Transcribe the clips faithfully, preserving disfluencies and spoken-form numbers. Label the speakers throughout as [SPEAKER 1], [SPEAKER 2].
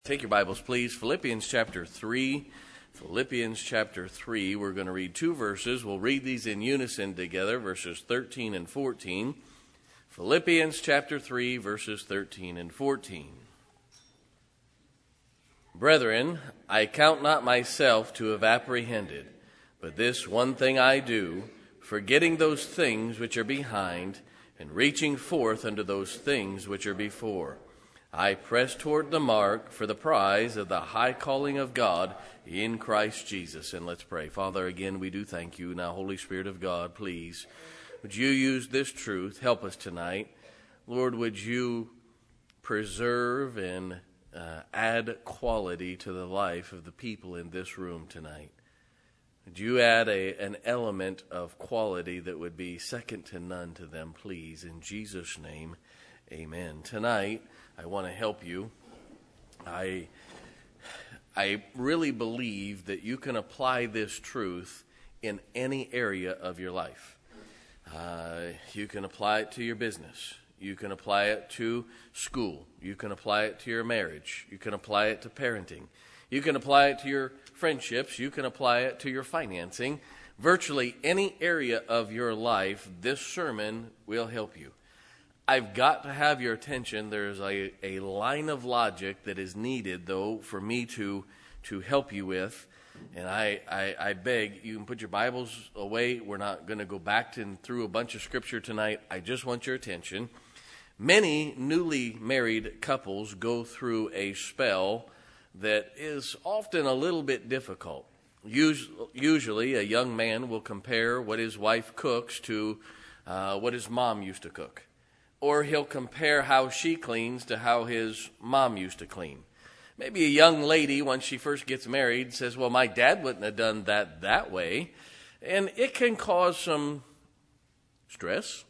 [SPEAKER 1] Take your Bibles, please. Philippians chapter three. Philippians chapter three. We're going to read two verses. We'll read these in unison together, verses thirteen and fourteen. Philippians chapter three, verses thirteen and fourteen. Brethren, I count not myself to have apprehended, but this one thing I do, forgetting those things which are behind, and reaching forth unto those things which are before. I press toward the mark for the prize of the high calling of God in Christ Jesus. And let's pray. Father, again, we do thank you. Now, Holy Spirit of God, please, would you use this truth? Help us tonight. Lord, would you preserve and uh, add quality to the life of the people in this room tonight? Would you add a, an element of quality that would be second to none to them, please? In Jesus' name, amen. Tonight, I want to help you. I, I really believe that you can apply this truth in any area of your life. Uh, you can apply it to your business. You can apply it to school. You can apply it to your marriage. You can apply it to parenting. You can apply it to your friendships. You can apply it to your financing. Virtually any area of your life, this sermon will help you. I've got to have your attention. There's a, a line of logic that is needed, though, for me to to help you with. And I, I, I beg, you can put your Bibles away. We're not going to go back to, through a bunch of scripture tonight. I just want your attention. Many newly married couples go through a spell that is often a little bit difficult. Usually, a young man will compare what his wife cooks to uh, what his mom used to cook. Or he'll compare how she cleans to how his mom used to clean. Maybe a young lady, when she first gets married, says, well, my dad wouldn't have done that that way. And it can cause some stress.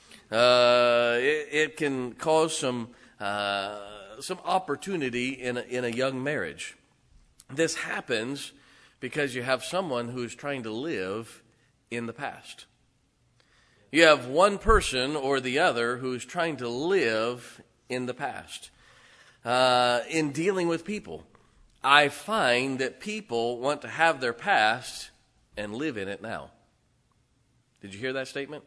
[SPEAKER 1] Uh, it, it can cause some uh, some opportunity in a, in a young marriage. This happens because you have someone who's trying to live in the past. You have one person or the other who's trying to live in the past. Uh, in dealing with people, I find that people want to have their past and live in it now. Did you hear that statement?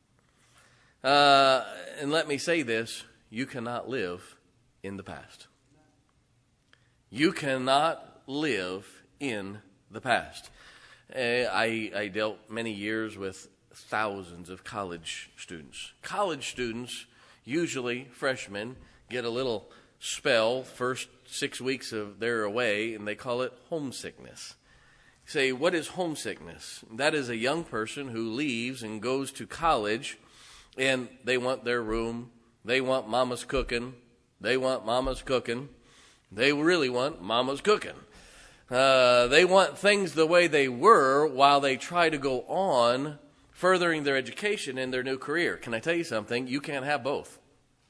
[SPEAKER 1] Uh, and let me say this, you cannot live in the past. You cannot live in the past. Uh, I, I dealt many years with thousands of college students. College students, usually freshmen, get a little spell first six weeks of they're away, and they call it homesickness. You say, what is homesickness? That is a young person who leaves and goes to college, and they want their room, they want mama's cooking, they want mama's cooking, they really want mama's cooking. Uh, they want things the way they were while they try to go on furthering their education in their new career. Can I tell you something? You can't have both.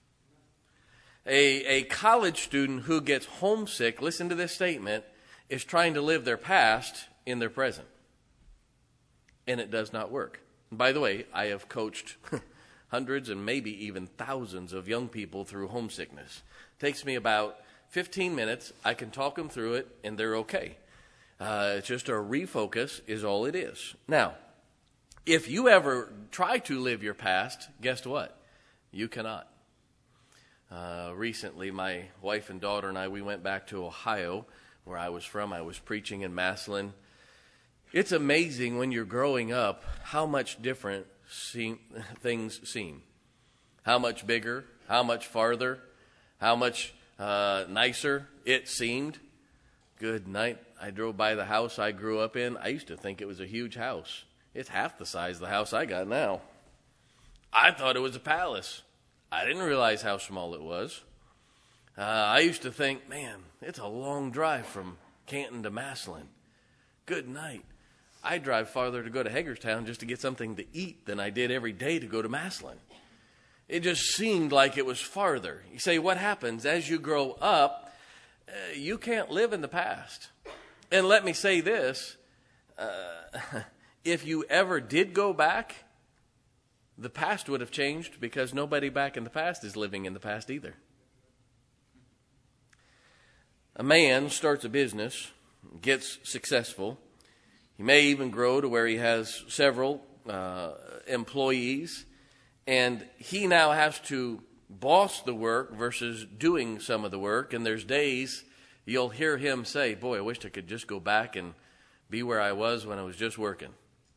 [SPEAKER 1] A, a college student who gets homesick, listen to this statement, is trying to live their past in their present. And it does not work. And by the way, I have coached hundreds and maybe even thousands of young people through homesickness. It takes me about fifteen minutes. I can talk them through it, and they're okay. Uh, it's just a refocus is all it is. Now, if you ever try to live your past, guess what? You cannot. Uh, recently, my wife and daughter and I, we went back to Ohio, where I was from. I was preaching in Massillon. It's amazing when you're growing up how much different seem, things seem. How much bigger, how much farther, how much uh, nicer it seemed. Good night. I drove by the house I grew up in. I used to think it was a huge house. It's half the size of the house I got now. I thought it was a palace. I didn't realize how small it was. Uh, I used to think, man, it's a long drive from Canton to Massillon. Good night. I drive farther to go to Hagerstown just to get something to eat than I did every day to go to Massillon. It just seemed like it was farther. You say, what happens as you grow up? Uh, you can't live in the past. And let me say this. Uh, If you ever did go back, the past would have changed because nobody back in the past is living in the past either. A man starts a business, gets successful. He may even grow to where he has several uh, employees, and he now has to boss the work versus doing some of the work. And there's days you'll hear him say, boy, I wish I could just go back and be where I was when I was just working.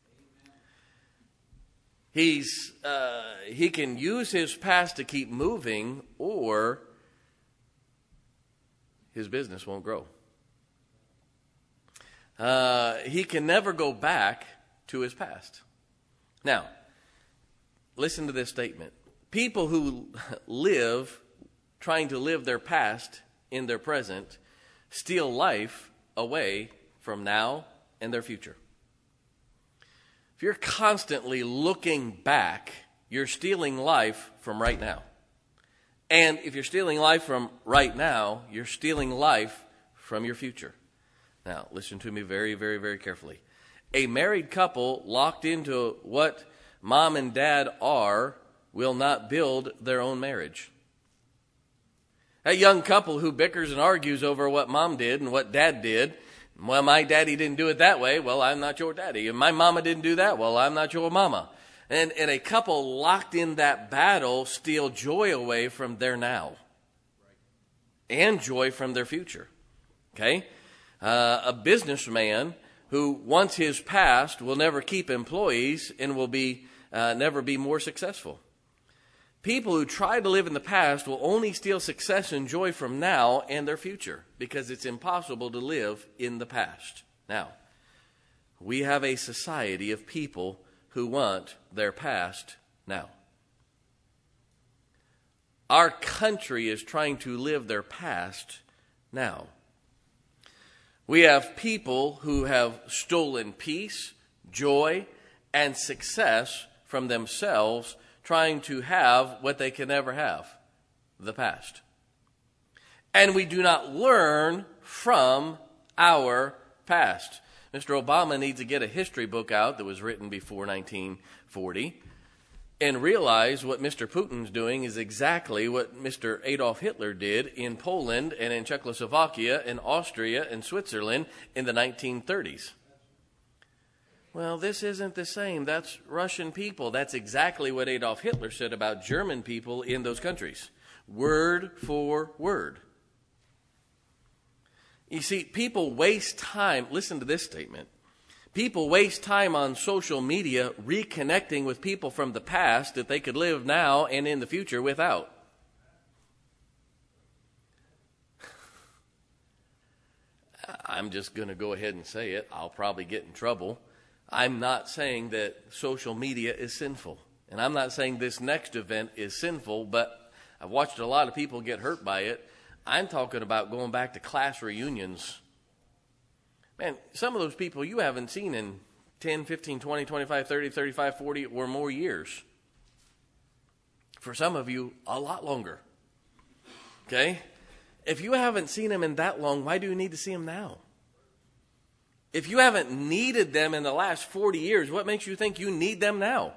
[SPEAKER 1] He's uh, he can use his past to keep moving, or his business won't grow. Uh, he can never go back to his past. Now, listen to this statement. People who live trying to live their past in their present steal life away from now and their future. If you're constantly looking back, you're stealing life from right now. And if you're stealing life from right now, you're stealing life from your future. Now, listen to me very, very, very carefully. A married couple locked into what mom and dad are will not build their own marriage. A young couple who bickers and argues over what mom did and what dad did, well, my daddy didn't do it that way, well, I'm not your daddy. And my mama didn't do that, well, I'm not your mama. And, and a couple locked in that battle steal joy away from their now and joy from their future. Okay? Uh, a businessman who wants his past will never keep employees and will be uh, never be more successful. People who try to live in the past will only steal success and joy from now and their future, because it's impossible to live in the past. Now, we have a society of people who want their past now. Our country is trying to live their past now. We have people who have stolen peace, joy, and success from themselves, trying to have what they can never have, the past. And we do not learn from our past. Mister Obama needs to get a history book out that was written before nineteen forty and realize what Mister Putin's doing is exactly what Mister Adolf Hitler did in Poland and in Czechoslovakia and Austria and Switzerland in the nineteen thirties. Well, this isn't the same. That's Russian people. That's exactly what Adolf Hitler said about German people in those countries. Word for word. You see, people waste time. Listen to this statement. People waste time on social media reconnecting with people from the past that they could live now and in the future without. I'm just going to go ahead and say it. I'll probably get in trouble. I'm not saying that social media is sinful. And I'm not saying this next event is sinful, but I've watched a lot of people get hurt by it. I'm talking about going back to class reunions. Man, some of those people you haven't seen in ten, fifteen, twenty, twenty-five, thirty, thirty-five, forty or more years. For some of you, a lot longer. Okay? If you haven't seen them in that long, why do you need to see them now? If you haven't needed them in the last forty years, what makes you think you need them now?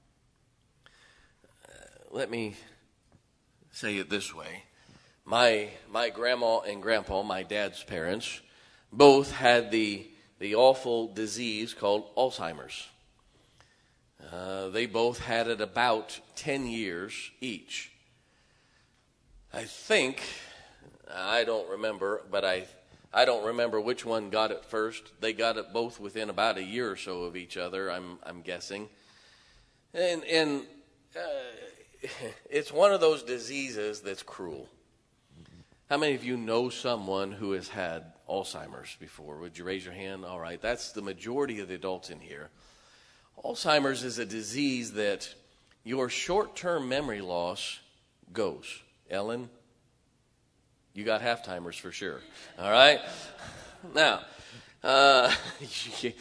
[SPEAKER 1] Uh, let me say it this way. My my grandma and grandpa, my dad's parents, both had the, the awful disease called Alzheimer's. Uh, they both had it about ten years each. I think, I don't remember, but I I don't remember which one got it first. They got it both within about a year or so of each other, I'm I'm guessing. And and uh, it's one of those diseases that's cruel. How many of you know someone who has had Alzheimer's before? Would you raise your hand? All right, that's the majority of the adults in here. Alzheimer's is a disease that your short-term memory loss goes. Ellen? You got half-timers for sure. All right? Now, uh, it's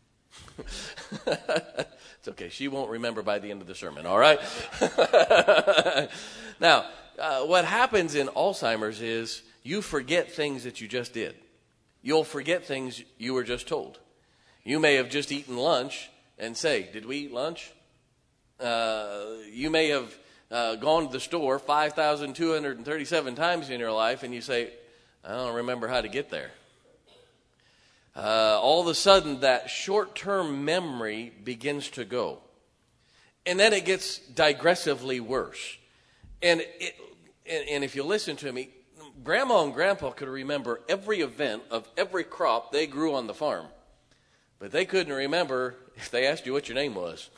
[SPEAKER 1] okay. She won't remember by the end of the sermon. All right? Now, uh, what happens in Alzheimer's is you forget things that you just did. You'll forget things you were just told. You may have just eaten lunch and say, did we eat lunch? Uh, you may have Uh, gone to the store five thousand two hundred thirty-seven times in your life, and you say, I don't remember how to get there. Uh, all of a sudden, that short-term memory begins to go. And then it gets digressively worse. And, it, and, and if you listen to me, Grandma and Grandpa could remember every event of every crop they grew on the farm. But they couldn't remember if they asked you what your name was.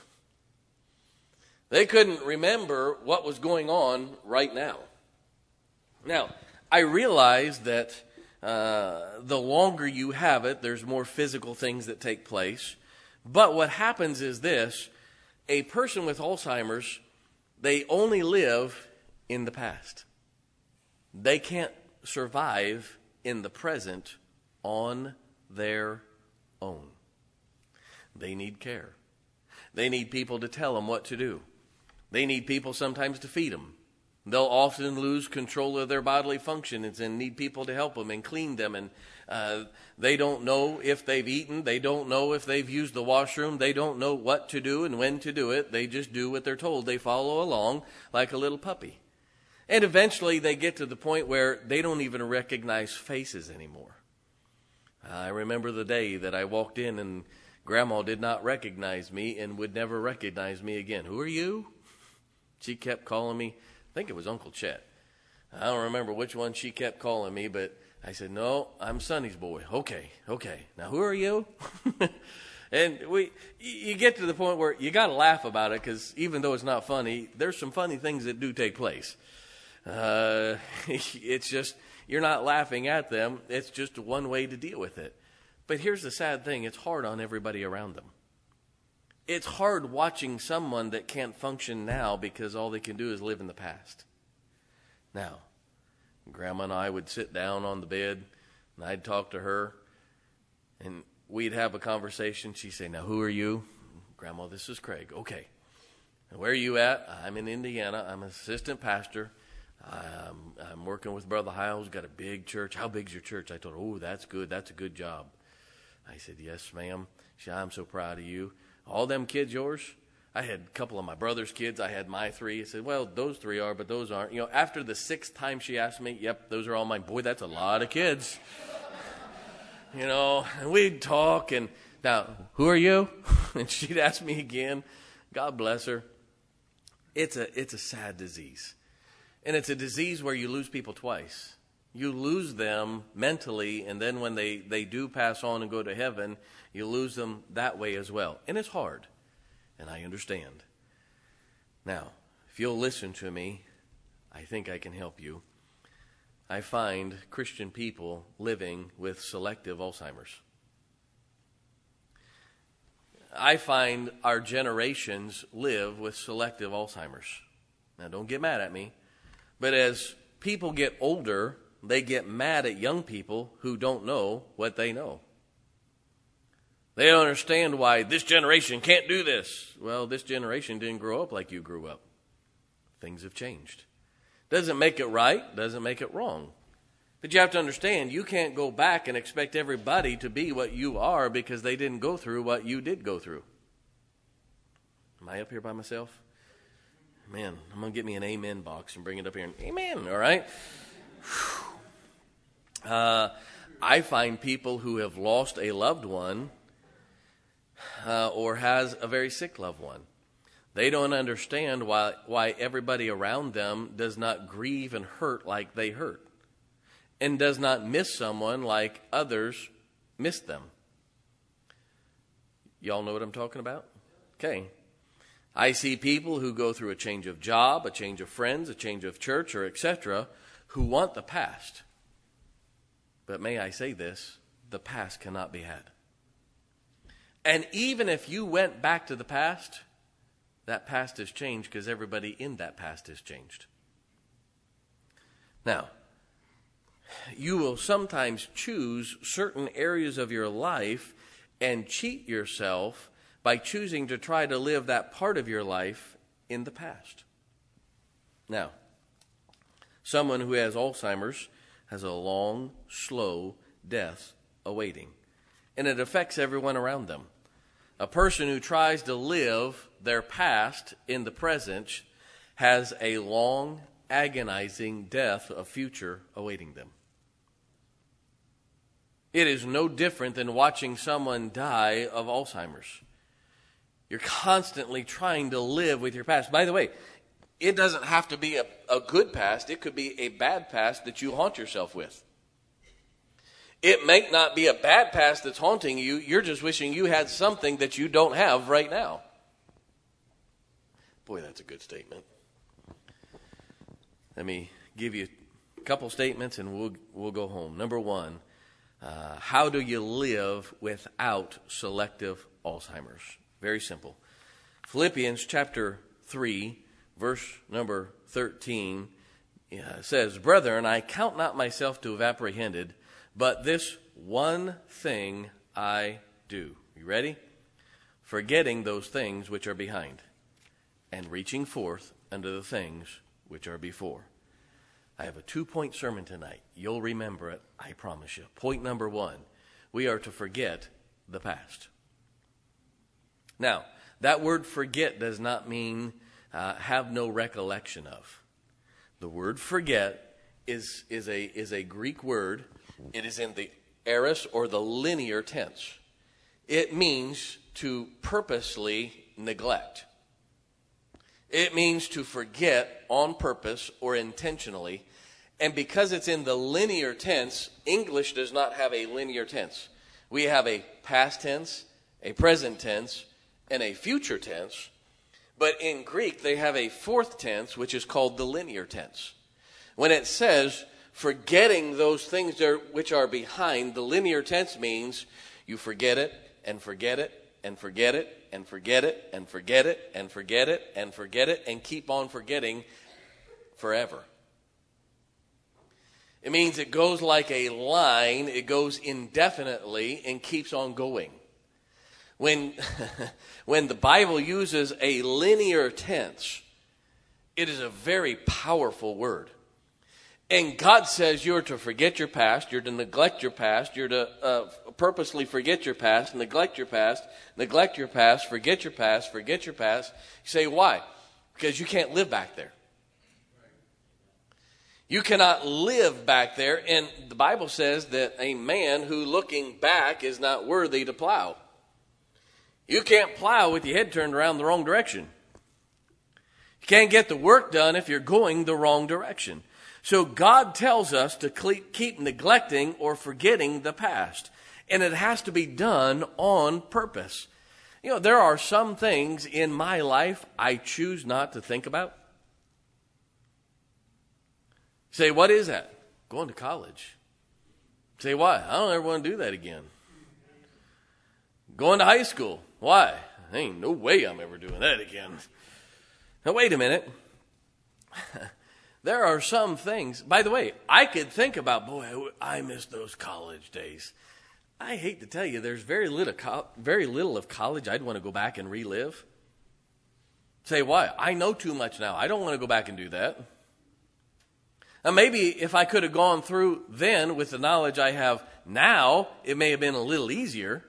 [SPEAKER 1] They couldn't remember what was going on right now. Now, I realize that uh, the longer you have it, there's more physical things that take place. But what happens is this: a person with Alzheimer's, they only live in the past. They can't survive in the present on their own. They need care. They need people to tell them what to do. They need people sometimes to feed them. They'll often lose control of their bodily functions and need people to help them and clean them. And uh, they don't know if they've eaten. They don't know if they've used the washroom. They don't know what to do and when to do it. They just do what they're told. They follow along like a little puppy. And eventually they get to the point where they don't even recognize faces anymore. I remember the day that I walked in and Grandma did not recognize me and would never recognize me again. Who are you? She kept calling me. I think it was Uncle Chet. I don't remember which one she kept calling me, but I said, no, I'm Sonny's boy. Okay, okay. Now, who are you? And we, you get to the point where you got to laugh about it, because even though it's not funny, there's some funny things that do take place. Uh, it's just, you're not laughing at them. It's just one way to deal with it. But here's the sad thing. It's hard on everybody around them. It's hard watching someone that can't function now because all they can do is live in the past. Now, Grandma and I would sit down on the bed, and I'd talk to her, and we'd have a conversation. She'd say, now, who are you? Grandma, this is Craig. Okay. And where are you at? I'm in Indiana. I'm an assistant pastor. I'm, I'm working with Brother Hiles. Got a big church. How big's your church? I told her, oh, that's good. That's a good job. I said, yes, ma'am. She said, I'm so proud of you. All them kids yours? I had a couple of my brother's kids. I had my three. I said, well, those three are, but those aren't. You know, after the sixth time she asked me, yep, those are all mine. Boy, that's a lot of kids. You know, and we'd talk, and now, who are you? And she'd ask me again. God bless her. It's a, it's a sad disease. And it's a disease where you lose people twice. You lose them mentally, and then when they, they do pass on and go to heaven, you lose them that way as well. And it's hard, and I understand. Now, if you'll listen to me, I think I can help you. I find Christian people living with selective Alzheimer's. I find our generations live with selective Alzheimer's. Now, don't get mad at me, but as people get older, they get mad at young people who don't know what they know. They don't understand why this generation can't do this. Well, this generation didn't grow up like you grew up. Things have changed. Doesn't make it right, doesn't make it wrong. But you have to understand, you can't go back and expect everybody to be what you are because they didn't go through what you did go through. Am I up here by myself? Man, I'm going to get me an amen box and bring it up here. And amen, all right? Uh, I find people who have lost a loved one uh, or has a very sick loved one. They don't understand why, why everybody around them does not grieve and hurt like they hurt, and does not miss someone like others miss them. Y'all know what I'm talking about? Okay. I see people who go through a change of job, a change of friends, a change of church, or et cetera, who want the past. But may I say this, the past cannot be had. And even if you went back to the past, that past has changed because everybody in that past has changed. Now, you will sometimes choose certain areas of your life and cheat yourself by choosing to try to live that part of your life in the past. Now, someone who has Alzheimer's has a long, slow death awaiting, and it affects everyone around them. A person who tries to live their past in the present has a long, agonizing death of future awaiting them. It is no different than watching someone die of Alzheimer's. You're constantly trying to live with your past. By the way, it doesn't have to be a, a good past. It could be a bad past that you haunt yourself with. It may not be a bad past that's haunting you. You're just wishing you had something that you don't have right now. Boy, that's a good statement. Let me give you a couple statements and we'll we'll go home. Number one, uh, how do you live without selective Alzheimer's? Very simple. Philippians chapter three, verse number thirteen uh, says, "Brethren, I count not myself to have apprehended, but this one thing I do." You ready? "Forgetting those things which are behind, and reaching forth unto the things which are before." I have a two-point sermon tonight. You'll remember it, I promise you. Point number one, we are to forget the past. Now, that word forget does not mean uh, have no recollection of. The word forget is, is, a, is a Greek word. It is in the aorist or the linear tense. It means to purposely neglect. It means to forget on purpose or intentionally. And because it's in the linear tense, English does not have a linear tense. We have a past tense, a present tense, and a future tense. But in Greek, they have a fourth tense, which is called the linear tense. When it says, forgetting those things there which are behind, the linear tense means you forget it and forget it and forget it and forget it and forget it and forget it and forget it and keep on forgetting forever. It means it goes like a line, it goes indefinitely and keeps on going. When, when the Bible uses a linear tense, it is a very powerful word. And God says you're to forget your past, you're to neglect your past, you're to uh, purposely forget your past, neglect your past, neglect your past, forget your past, forget your past. You say, why? Because you can't live back there. You cannot live back there, and the Bible says that a man who looking back is not worthy to plow. You can't plow with your head turned around the wrong direction. You can't get the work done if you're going the wrong direction. So God tells us to keep neglecting or forgetting the past. And it has to be done on purpose. You know, there are some things in my life I choose not to think about. Say, what is that? Going to college. Say, why? I don't ever want to do that again. Going to high school. Why? There ain't no way I'm ever doing that again. Now, wait a minute. There are some things, by the way, I could think about, boy, I miss those college days. I hate to tell you, there's very little, very little of college I'd want to go back and relive. Say, why? I know too much now. I don't want to go back and do that. Now, maybe if I could have gone through then with the knowledge I have now, it may have been a little easier.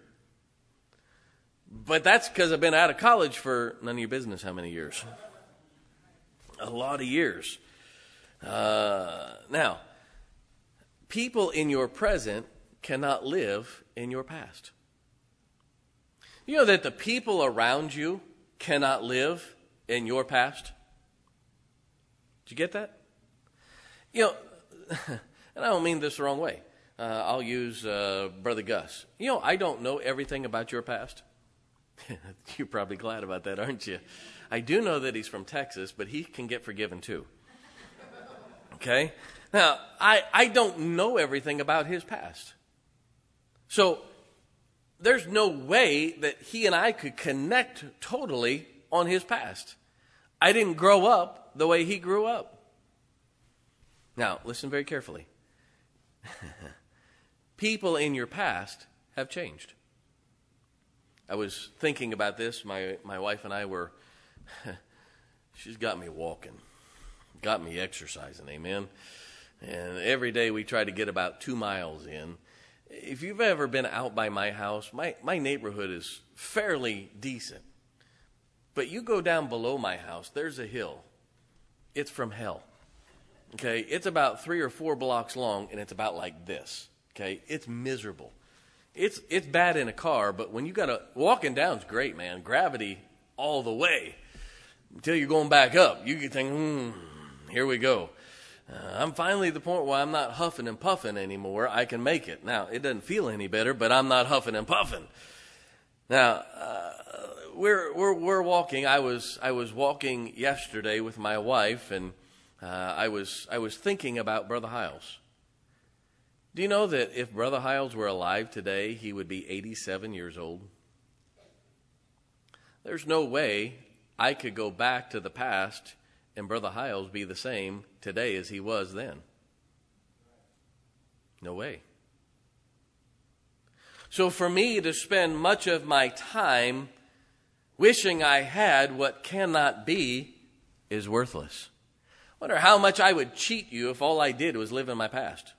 [SPEAKER 1] But that's because I've been out of college for none of your business how many years. A lot of years. Uh, now, people in your present cannot live in your past. You know that the people around you cannot live in your past? Did you get that? You know, and I don't mean this the wrong way. Uh, I'll use uh, Brother Gus. You know, I don't know everything about your past. You're probably glad about that, aren't you? I do know that he's from Texas, but he can get forgiven too. Okay? Now, I, I don't know everything about his past. So, there's no way that he and I could connect totally on his past. I didn't grow up the way he grew up. Now, listen very carefully. People in your past have changed. I was thinking about this. My my wife and I were, she's got me walking, got me exercising, amen. And every day we try to get about two miles in. If you've ever been out by my house, my, my neighborhood is fairly decent. But you go down below my house, there's a hill. It's from hell. Okay, it's about three or four blocks long, and it's about like this. Okay, it's miserable. It's it's bad in a car, but when you got to, walking down's great, man. Gravity all the way until you're going back up. You can think, hmm, here we go. Uh, I'm finally at the point where I'm not huffing and puffing anymore. I can make it. Now, it doesn't feel any better, but I'm not huffing and puffing. Now, uh, we're we're we're walking. I was I was walking yesterday with my wife, and uh, I was I was thinking about Brother Hiles. Do you know that if Brother Hiles were alive today, he would be eighty-seven years old? There's no way I could go back to the past and Brother Hiles be the same today as he was then. No way. So for me to spend much of my time wishing I had what cannot be is worthless. I wonder how much I would cheat you if all I did was live in my past.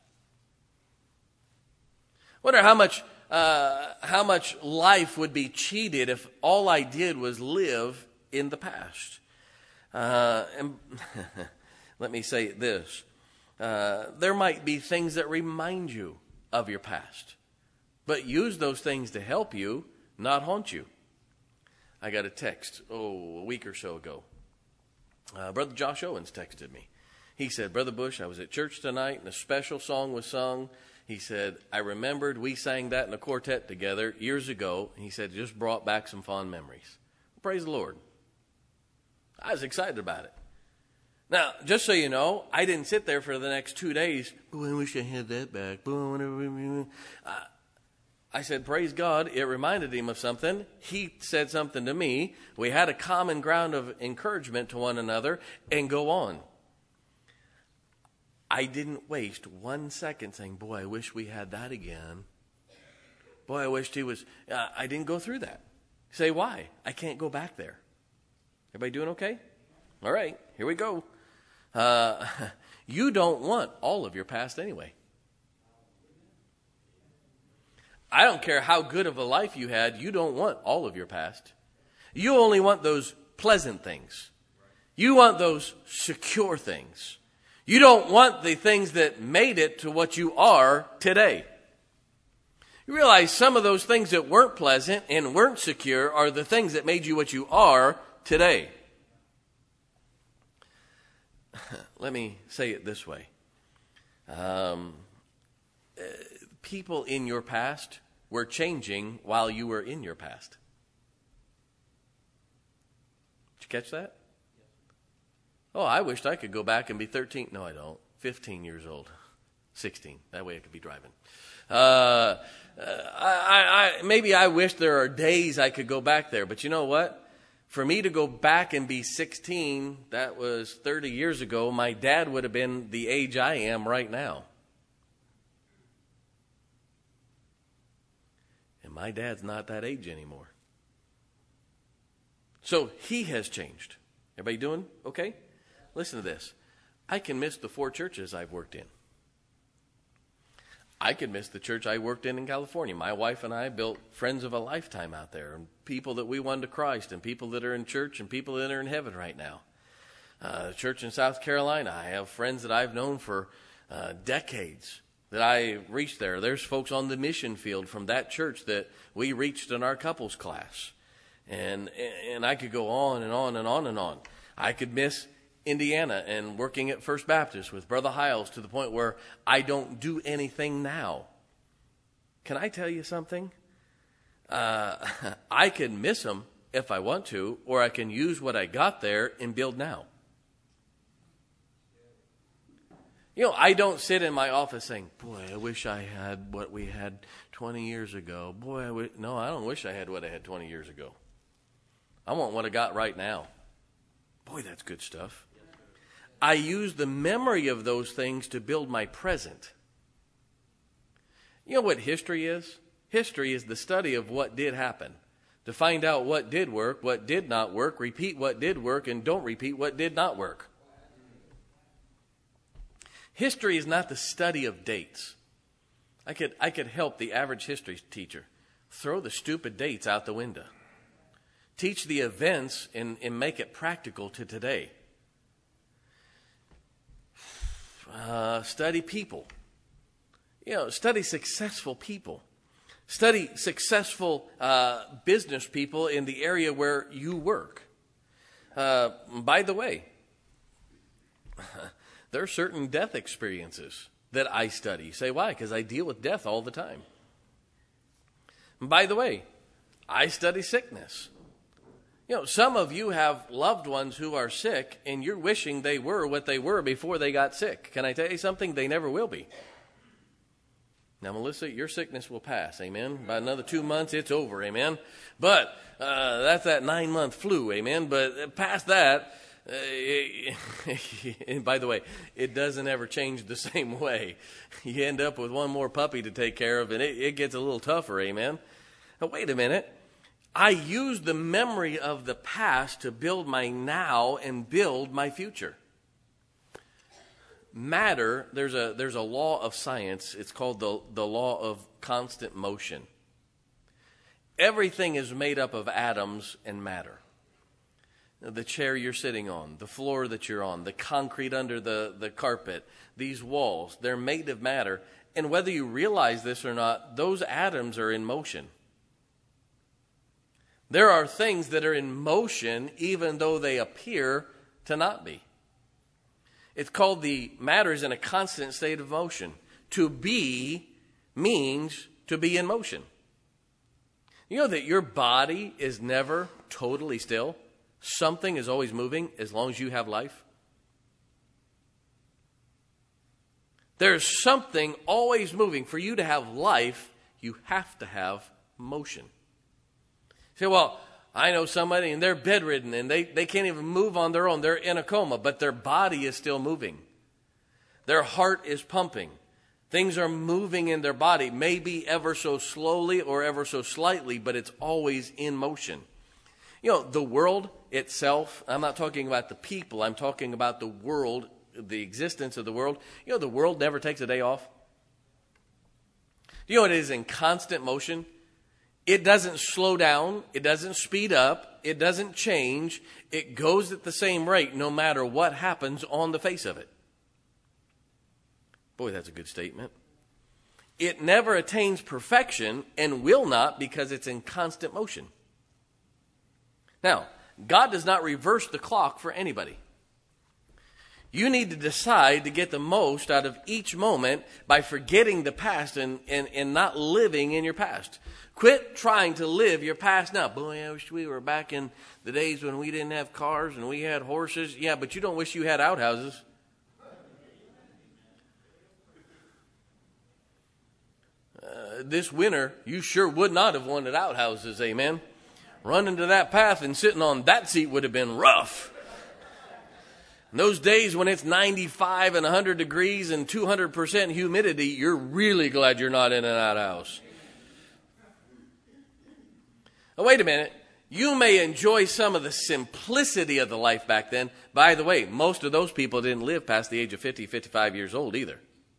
[SPEAKER 1] I wonder how much uh, how much life would be cheated if all I did was live in the past. Uh, and let me say this. Uh, there might be things that remind you of your past, but use those things to help you, not haunt you. I got a text, oh, a week or so ago. Uh, Brother Josh Owens texted me. He said, Brother Bush, I was at church tonight and a special song was sung. He said, I remembered we sang that in a quartet together years ago. He said, it just brought back some fond memories. Praise the Lord. I was excited about it. Now, just so you know, I didn't sit there for the next two days. Oh, I wish I had that back. Oh, uh, I said, praise God. It reminded him of something. He said something to me. We had a common ground of encouragement to one another and go on. I didn't waste one second saying, boy, I wish we had that again. Boy, I wished he was. Uh, I didn't go through that. Say, why? I can't go back there. Everybody doing okay? All right, here we go. Uh, you don't want all of your past anyway. I don't care how good of a life you had, you don't want all of your past. You only want those pleasant things. You want those secure things. You don't want the things that made it to what you are today. You realize some of those things that weren't pleasant and weren't secure are the things that made you what you are today. Let me say it this way. Um, people in your past were changing while you were in your past. Did you catch that? Oh, I wished I could go back and be thirteen. No, I don't. fifteen years old. sixteen. That way I could be driving. Uh, I, I, maybe I wish there are days I could go back there. But you know what? For me to go back and be sixteen, that was thirty years ago, my dad would have been the age I am right now. And my dad's not that age anymore. So he has changed. Everybody doing okay? Listen to this. I can miss the four churches I've worked in. I could miss the church I worked in in California. My wife and I built friends of a lifetime out there, and people that we won to Christ, and people that are in church, and people that are in heaven right now. Uh, the church in South Carolina, I have friends that I've known for uh, decades that I reached there. There's folks on the mission field from that church that we reached in our couples class. And, and I could go on and on and on and on. I could miss Indiana and working at First Baptist with Brother Hiles to the point where I don't do anything now. Can I tell you something? Uh, I can miss them if I want to, or I can use what I got there and build now. You know, I don't sit in my office saying, boy, I wish I had what we had twenty years ago. Boy, I w-. No, I don't wish I had what I had twenty years ago. I want what I got right now. Boy, that's good stuff. I use the memory of those things to build my present. You know what history is? History is the study of what did happen. To find out what did work, what did not work, repeat what did work, and don't repeat what did not work. History is not the study of dates. I could, I could help the average history teacher. Throw the stupid dates out the window. Teach the events and, and make it practical to today. Uh, study people. You know, study successful people. Study successful uh, business people in the area where you work. Uh, by the way, there are certain death experiences that I study. You say, why? Because I deal with death all the time. By the way, I study sickness. You know, some of you have loved ones who are sick, and you're wishing they were what they were before they got sick. Can I tell you something? They never will be. Now, Melissa, your sickness will pass, amen? By another two months, it's over, amen? But uh, that's that nine-month flu, amen? But past that, uh, and by the way, it doesn't ever change the same way. You end up with one more puppy to take care of, and it, it gets a little tougher, amen? Now, wait a minute. I use the memory of the past to build my now and build my future. Matter, there's a there's a law of science. It's called the, the law of constant motion. Everything is made up of atoms and matter. The chair you're sitting on, the floor that you're on, the concrete under the, the carpet, these walls, they're made of matter. And whether you realize this or not, those atoms are in motion. There are things that are in motion even though they appear to not be. It's called the matter is in a constant state of motion. To be means to be in motion. You know that your body is never totally still? Something is always moving as long as you have life. There's something always moving. For you to have life, you have to have motion. You say, well, I know somebody and they're bedridden and they, they can't even move on their own. They're in a coma, but their body is still moving. Their heart is pumping. Things are moving in their body, maybe ever so slowly or ever so slightly, but it's always in motion. You know, the world itself, I'm not talking about the people, I'm talking about the world, the existence of the world. You know, the world never takes a day off. You know, it is in constant motion. It doesn't slow down. It doesn't speed up. It doesn't change. It goes at the same rate no matter what happens on the face of it. Boy, that's a good statement. It never attains perfection and will not because it's in constant motion. Now, God does not reverse the clock for anybody. You need to decide to get the most out of each moment by forgetting the past and, and, and not living in your past. Quit trying to live your past now. Boy, I wish we were back in the days when we didn't have cars and we had horses. Yeah, but you don't wish you had outhouses. Uh, this winter, you sure would not have wanted outhouses, amen? Running to that path and sitting on that seat would have been rough. In those days when it's ninety-five and one hundred degrees and two hundred percent humidity, you're really glad you're not in an outhouse. Now, wait a minute. You may enjoy some of the simplicity of the life back then. By the way, most of those people didn't live past the age of fifty, fifty-five years old either.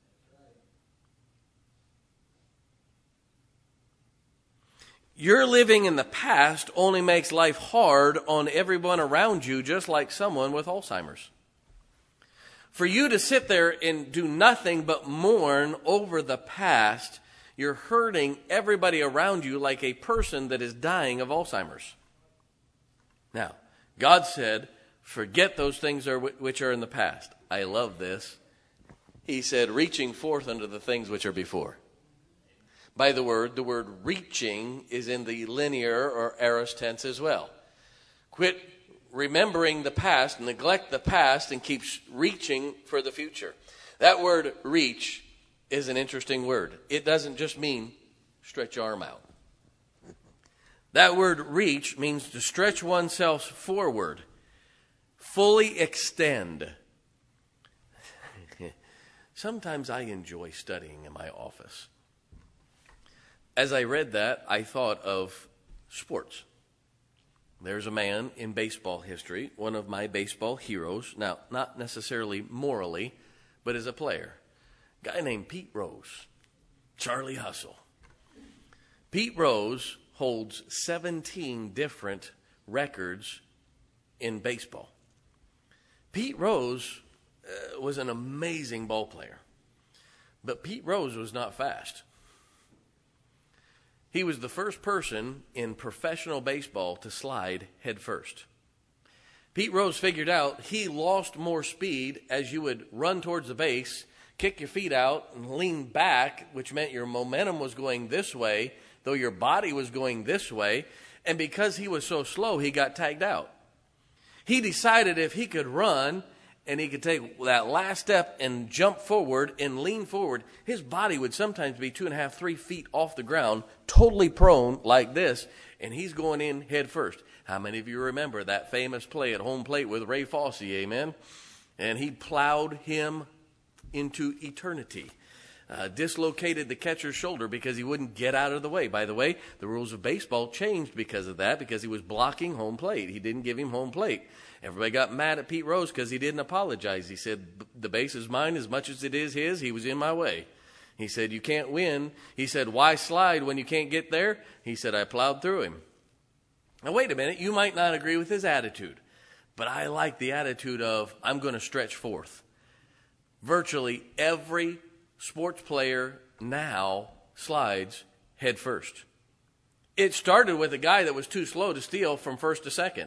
[SPEAKER 1] Your living in the past only makes life hard on everyone around you, just like someone with Alzheimer's. For you to sit there and do nothing but mourn over the past, you're hurting everybody around you like a person that is dying of Alzheimer's. Now, God said, forget those things are which are in the past. I love this. He said, reaching forth unto the things which are before. By the word, the word reaching is in the linear or aorist tense as well. Quit remembering the past, neglect the past, and keep reaching for the future. That word reach is an interesting word. It doesn't just mean stretch your arm out. That word reach means to stretch oneself forward, fully extend. Sometimes I enjoy studying in my office. As I read that, I thought of sports. There's a man in baseball history, one of my baseball heroes. Now, not necessarily morally, but as a player. A guy named Pete Rose, Charlie Hustle. Pete Rose holds seventeen different records in baseball. Pete Rose uh, was an amazing ball player. But Pete Rose was not fast. He was the first person in professional baseball to slide head first. Pete Rose figured out he lost more speed as you would run towards the base, kick your feet out, and lean back, which meant your momentum was going this way, though your body was going this way. And because he was so slow, he got tagged out. He decided if he could run and he could take that last step and jump forward and lean forward, his body would sometimes be two and a half, three feet off the ground, totally prone like this, and he's going in head first. How many of you remember that famous play at home plate with Ray Fosse, amen? And he plowed him into eternity. Uh, dislocated the catcher's shoulder because he wouldn't get out of the way. By the way, the rules of baseball changed because of that, because he was blocking home plate. He didn't give him home plate. Everybody got mad at Pete Rose because he didn't apologize. He said, the base is mine as much as it is his. He was in my way. He said, you can't win. He said, why slide when you can't get there? He said, I plowed through him. Now, wait a minute. You might not agree with his attitude, but I like the attitude of, I'm going to stretch forth. Virtually every sports player now slides head first. It started with a guy that was too slow to steal from first to second.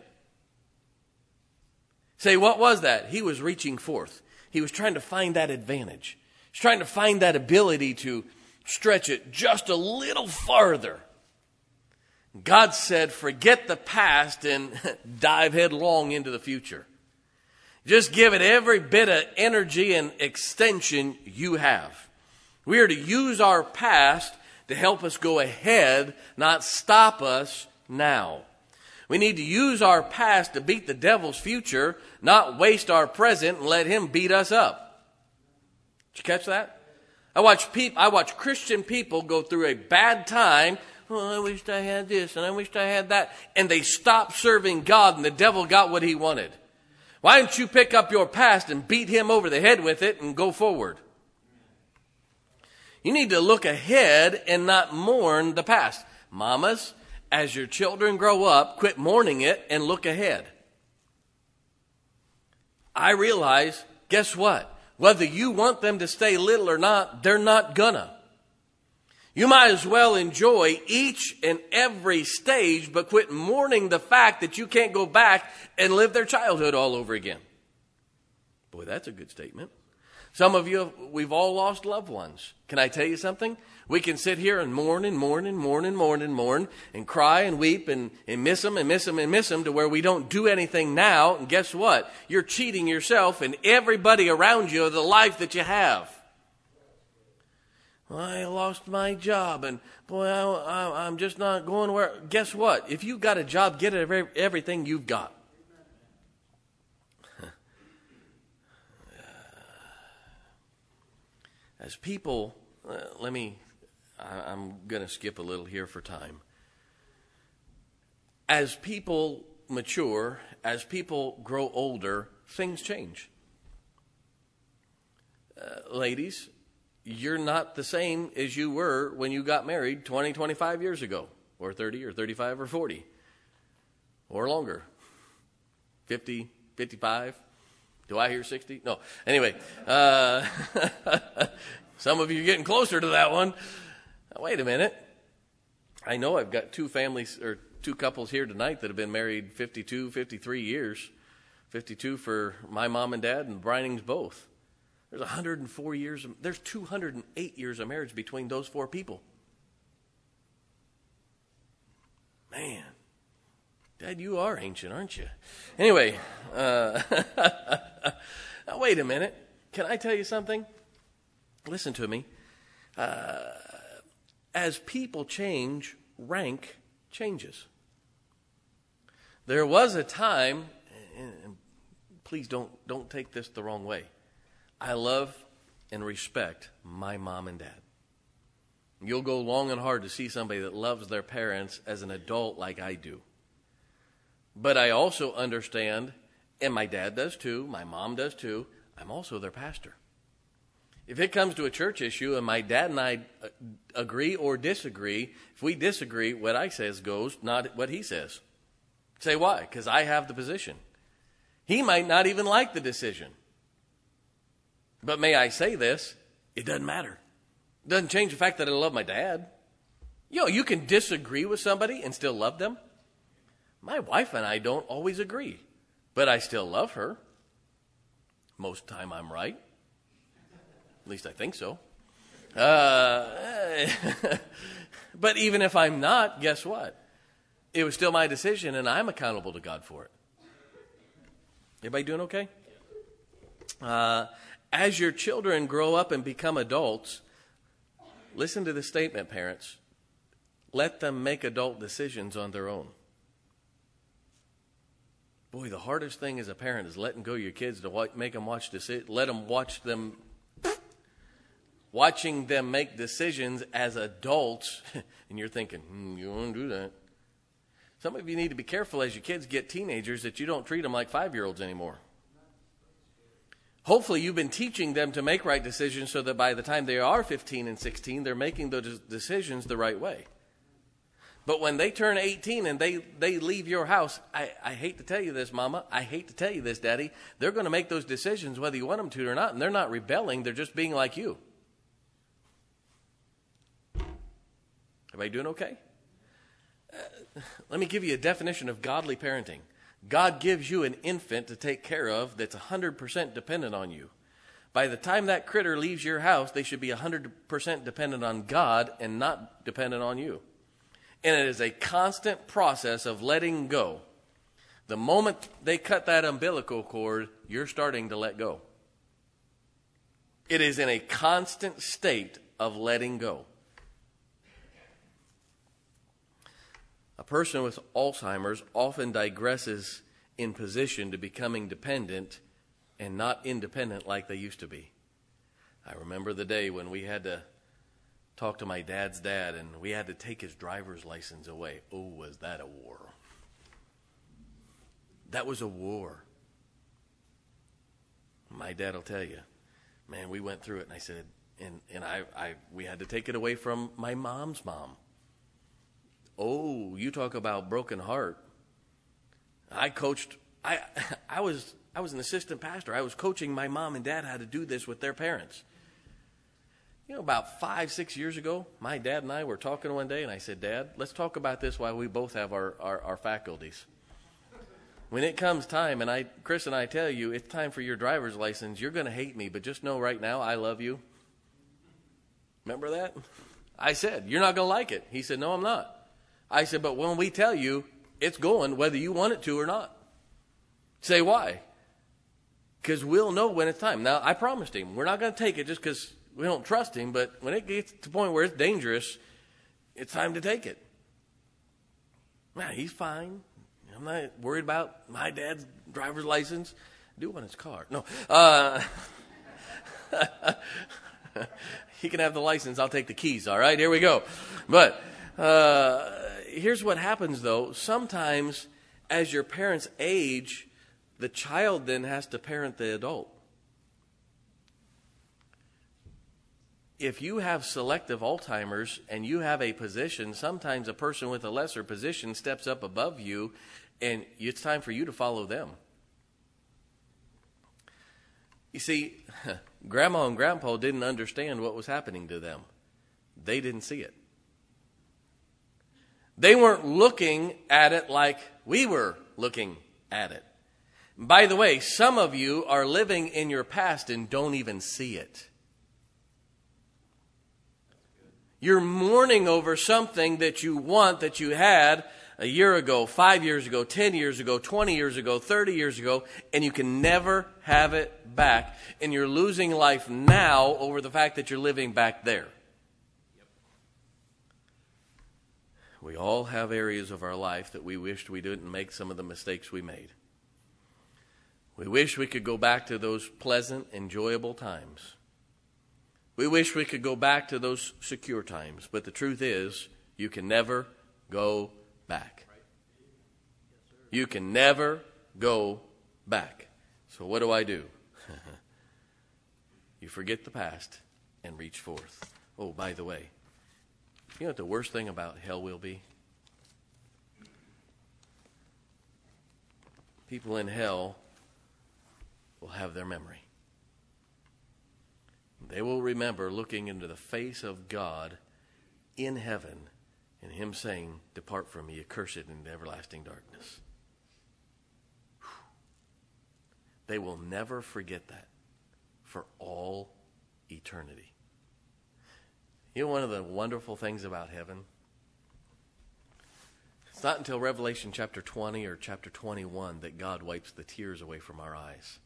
[SPEAKER 1] Say, what was that? He was reaching forth. He was trying to find that advantage. He's trying to find that ability to stretch it just a little farther. God said, forget the past and dive headlong into the future. Just give it every bit of energy and extension you have. We are to use our past to help us go ahead, not stop us now. We need to use our past to beat the devil's future, not waste our present and let him beat us up. Did you catch that? I watch people, I watch Christian people go through a bad time. Oh, I wished I had this and I wished I had that. And they stopped serving God and the devil got what he wanted. Why don't you pick up your past and beat him over the head with it and go forward? You need to look ahead and not mourn the past. Mamas, as your children grow up, quit mourning it and look ahead. I realize, guess what? Whether you want them to stay little or not, they're not gonna. You might as well enjoy each and every stage, but quit mourning the fact that you can't go back and live their childhood all over again. Boy, that's a good statement. Some of you, we've all lost loved ones. Can I tell you something? We can sit here and mourn and mourn and mourn and mourn and mourn and cry and weep and, and miss them and miss them and miss them to where we don't do anything now. And guess what? You're cheating yourself and everybody around you of the life that you have. Well, I lost my job and boy, I, I, I'm just not going where. Guess what? If you've got a job, get every, everything you've got. As people, uh, let me, I, I'm going to skip a little here for time. As people mature, as people grow older, things change. Uh, ladies, you're not the same as you were when you got married twenty, twenty-five years ago, or thirty, or thirty-five, or forty, or longer. fifty, fifty-five. Do I hear sixty? No. Anyway, uh, some of you are getting closer to that one. Now, wait a minute. I know I've got two families or two couples here tonight that have been married fifty-two, fifty-three years. fifty-two for my mom and dad and Breinings both. There's one hundred four years. Of, there's two hundred eight years of marriage between those four people. Man. Dad, you are ancient, aren't you? Anyway, uh, now wait a minute. Can I tell you something? Listen to me. Uh, as people change, rank changes. There was a time, and, and please don't don't take this the wrong way. I love and respect my mom and dad. You'll go long and hard to see somebody that loves their parents as an adult like I do. But I also understand, and my dad does too, my mom does too, I'm also their pastor. If it comes to a church issue and my dad and I agree or disagree, if we disagree, what I says goes, not what he says. Say why? Because I have the position. He might not even like the decision. But may I say this, it doesn't matter. It doesn't change the fact that I love my dad. You know, you can disagree with somebody and still love them. My wife and I don't always agree, but I still love her. Most of the time I'm right. At least I think so. Uh, but even if I'm not, guess what? It was still my decision, and I'm accountable to God for it. Everybody doing okay? Uh, as your children grow up and become adults, listen to this statement, parents. Let them make adult decisions on their own. Boy, the hardest thing as a parent is letting go of your kids to make them watch deci- let them watch them, watching them make decisions as adults, and you're thinking, hmm, you won't do that. Some of you need to be careful as your kids get teenagers that you don't treat them like five-year-olds anymore. Hopefully you've been teaching them to make right decisions so that by the time they are fifteen and sixteen, they're making those decisions the right way. But when they turn eighteen and they, they leave your house, I, I hate to tell you this, Mama. I hate to tell you this, Daddy. They're going to make those decisions whether you want them to or not, and they're not rebelling. They're just being like you. Everybody doing okay? Uh, let me give you a definition of godly parenting. God gives you an infant to take care of that's one hundred percent dependent on you. By the time that critter leaves your house, they should be one hundred percent dependent on God and not dependent on you. And it is a constant process of letting go. The moment they cut that umbilical cord, you're starting to let go. It is in a constant state of letting go. A person with Alzheimer's often digresses in position to becoming dependent and not independent like they used to be. I remember the day when we had to talk to my dad's dad and we had to take his driver's license away. Oh, was that a war? That was a war. My dad will tell you, man, we went through it, and I said, and, and I, I we had to take it away from my mom's mom. Oh, you talk about broken heart. I coached, I I was I was an assistant pastor. I was coaching my mom and dad how to do this with their parents. You know, about five, six years ago, my dad and I were talking one day, and I said, Dad, let's talk about this while we both have our, our, our faculties. When it comes time, and I, Chris and I tell you, it's time for your driver's license, you're going to hate me, but just know right now, I love you. Remember that? I said, you're not going to like it. He said, no, I'm not. I said, but when we tell you, it's going whether you want it to or not. Say why? Because we'll know when it's time. Now, I promised him, we're not going to take it just because we don't trust him, but when it gets to the point where it's dangerous, it's time to take it. Man, he's fine. I'm not worried about my dad's driver's license. I do want his car. No. Uh, he can have the license. I'll take the keys. All right, here we go. But uh, here's what happens, though. Sometimes as your parents age, the child then has to parent the adult. If you have selective Alzheimer's and you have a position, sometimes a person with a lesser position steps up above you, and it's time for you to follow them. You see, Grandma and Grandpa didn't understand what was happening to them. They didn't see it. They weren't looking at it like we were looking at it. By the way, some of you are living in your past and don't even see it. You're mourning over something that you want, that you had a year ago, five years ago, ten years ago, twenty years ago, thirty years ago, and you can never have it back. And you're losing life now over the fact that you're living back there. Yep. We all have areas of our life that we wished we didn't make some of the mistakes we made. We wish we could go back to those pleasant, enjoyable times. We wish we could go back to those secure times, but the truth is, you can never go back. You can never go back. So what do I do? You forget the past and reach forth. Oh, by the way, you know what the worst thing about hell will be? People in hell will have their memory. They will remember looking into the face of God in heaven and him saying, "Depart from me, accursed, into everlasting darkness." Whew. They will never forget that for all eternity. You know, one of the wonderful things about heaven, it's not until Revelation chapter twenty or chapter twenty-one that God wipes the tears away from our eyes.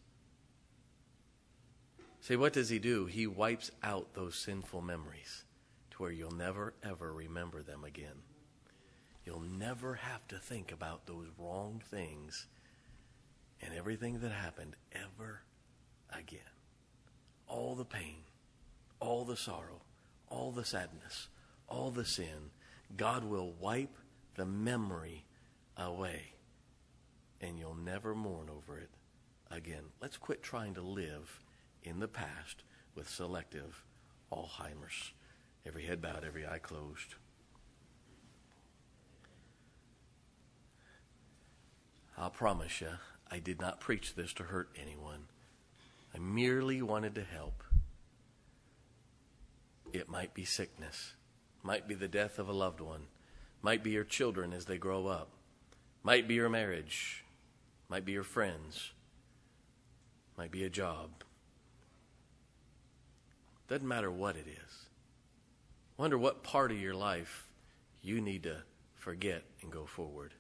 [SPEAKER 1] See, what does he do? He wipes out those sinful memories to where you'll never, ever remember them again. You'll never have to think about those wrong things and everything that happened ever again. All the pain, all the sorrow, all the sadness, all the sin, God will wipe the memory away, and you'll never mourn over it again. Let's quit trying to live in the past with selective Alzheimer's. Every head bowed, every eye closed. I'll promise you, I did not preach this to hurt anyone. I merely wanted to help. It might be sickness, might be the death of a loved one, might be your children as they grow up, might be your marriage, might be your friends, might be a job. Doesn't matter what it is. Wonder what part of your life you need to forget and go forward.